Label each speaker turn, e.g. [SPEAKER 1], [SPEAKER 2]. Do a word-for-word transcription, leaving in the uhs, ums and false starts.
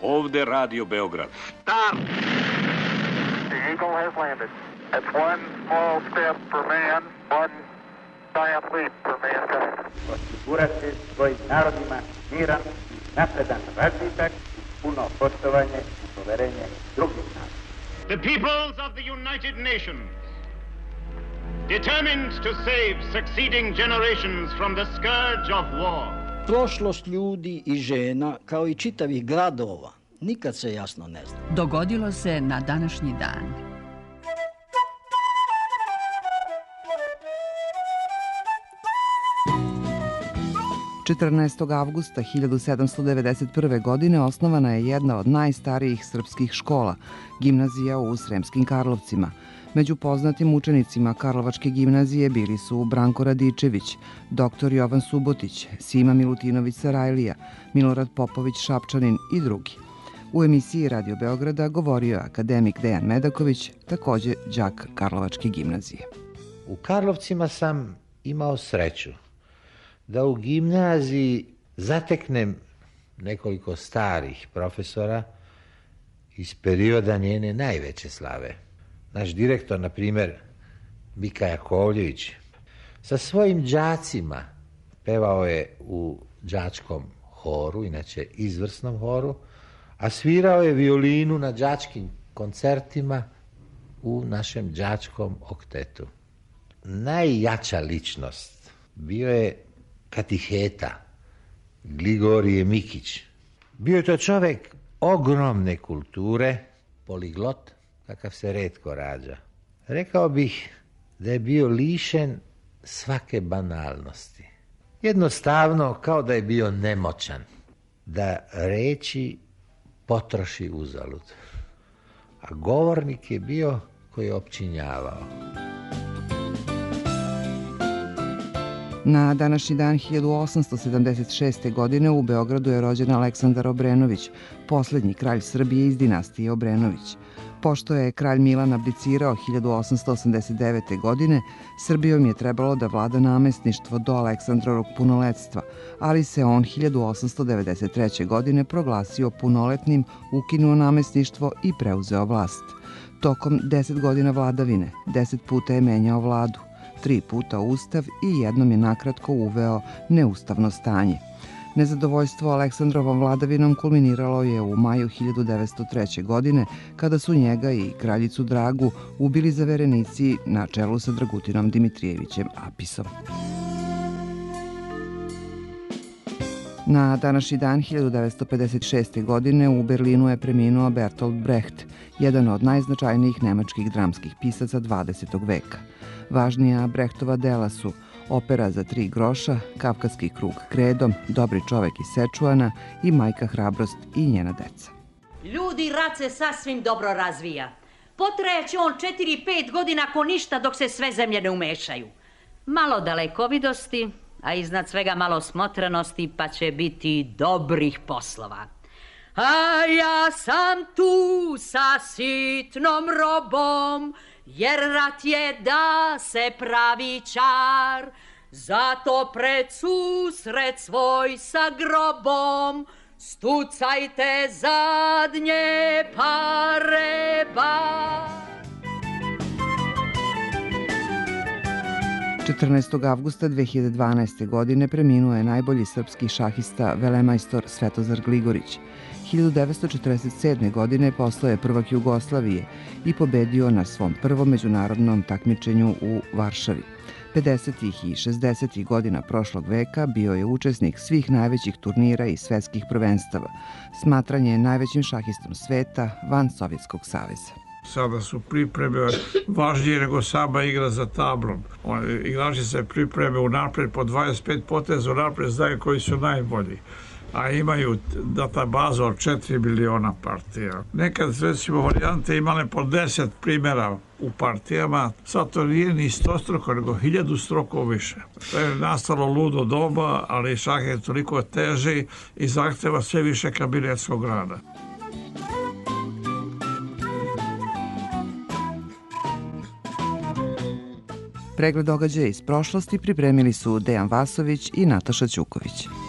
[SPEAKER 1] Ovde Radio Beograd.
[SPEAKER 2] Start! The Eagle has landed. It's one small step for man, one giant leap for mankind.
[SPEAKER 3] Osigurati svojim narodima miran i napredan razvitak, puno poštovanje i poverenje drugih naroda.
[SPEAKER 4] The peoples of the United Nations, determined to save succeeding generations from the scourge of war.
[SPEAKER 5] Prošlost ljudi i žena, kao i čitavih gradova, nikad se jasno ne zna.
[SPEAKER 6] Dogodilo se na današnji dan.
[SPEAKER 7] četrnaestog avgusta hiljadu sedamsto devedeset prve. godine osnovana je jedna od najstarijih srpskih škola, gimnazija u Sremskim Karlovcima. Među poznatim učenicima Karlovačke gimnazije bili su Branko Radičević, doktor Jovan Subotić, Sima Milutinović Sarajlija, Milorad Popović Šapčanin i drugi. U emisiji Radio Beograda govorio je akademik Dejan Medaković, takođe đak Karlovačke gimnazije.
[SPEAKER 8] U Karlovcima sam imao sreću da u gimnaziji zateknem nekoliko starih profesora iz perioda njene najveće slave. Naš direktor, na primer, Mika Jakovljević, sa svojim đacima pevao je u đačkom horu, inače izvrsnom horu, a svirao je violinu na đačkim koncertima u našem đačkom oktetu. Najjača ličnost bio je katiheta Gligorije Mikić. Bio je to čovek ogromne kulture, poliglot, kakav se retko rađa. Rekao bih da je bio lišen svake banalnosti. Jednostavno, kao da je bio nemoćan, da reči potroši uzalud. A govornik je bio koji je opčinjavao.
[SPEAKER 7] Na današnji dan hiljadu osamsto sedamdeset šeste. godine u Beogradu je rođen Aleksandar Obrenović, poslednji kralj Srbije iz dinastije Obrenović. Pošto je kralj Milan abdicirao hiljadu osamsto osamdeset devete. godine, Srbijom je trebalo da vlada namestništvo do Aleksandrovog punoletstva, ali se on hiljadu osamsto devedeset treće. godine proglasio punoletnim, ukinuo namestništvo i preuzeo vlast. Tokom deset godina vladavine, deset puta je menjao vladu, tri puta ustav i jednom je nakratko uveo neustavno stanje. Nezadovoljstvo Aleksandrovom vladavinom kulminiralo je u maju hiljadu devetsto treće. godine, kada su njega i kraljicu Dragu ubili zaverenici na čelu sa Dragutinom Dimitrijevićem Apisom. Na današnji dan hiljadu devetsto pedeset šeste. godine u Berlinu je preminuo Bertolt Brecht, jedan od najznačajnijih nemačkih dramskih pisaca dvadesetog veka. Važnija Brechtova dela su Opera za tri groša, Kafkaski krug kredom, Dobri čovek iz Sečuana i Majka hrabrost i njena deca.
[SPEAKER 9] Ljudi, rat se sasvim dobro razvija. Potrajaće on četiri pet godina ako ništa dok se sve zemlje ne umešaju. Malo dalekovidosti, a iznad svega malo smotrenosti, pa će biti dobrih poslova. A ja sam tu sa sitnom robom, jer rat je da se pravi čar. Zato pred susret svoj sa grobom stucajte zadnje pare bar.
[SPEAKER 7] četrnaestog avgusta dve hiljade dvanaeste. godine preminuo je najbolji srpski šahista velemajstor Svetozar Gligorić. hiljadu devetsto četrdeset sedme. godine postao je prvak Jugoslavije i pobedio na svom prvom međunarodnom takmičenju u Varšavi. pedesetih i šezdesetih godina prošlog veka bio je učesnik svih najvećih turnira i svetskih prvenstava. Smatran je najvećim šahistom sveta van Sovjetskog saveza.
[SPEAKER 10] Sada su pripreme važnije nego sama igra za tablom. Igrači se pripreme unapred po dvadeset pet poteza, unapred znaju koji su najbolji. A imaju databazu od četiri miliona partija. Nekad, recimo, varijante imale po deset primjera u partijama, sad to nije ni sto struko, nego hiljadu stroko više. To je nastalo ludo doba, ali šah je toliko teži i zahteva sve više kabinetskog rada.
[SPEAKER 7] Pregled događaja iz prošlosti pripremili su Dejan Vasović i Nataša Ćuković.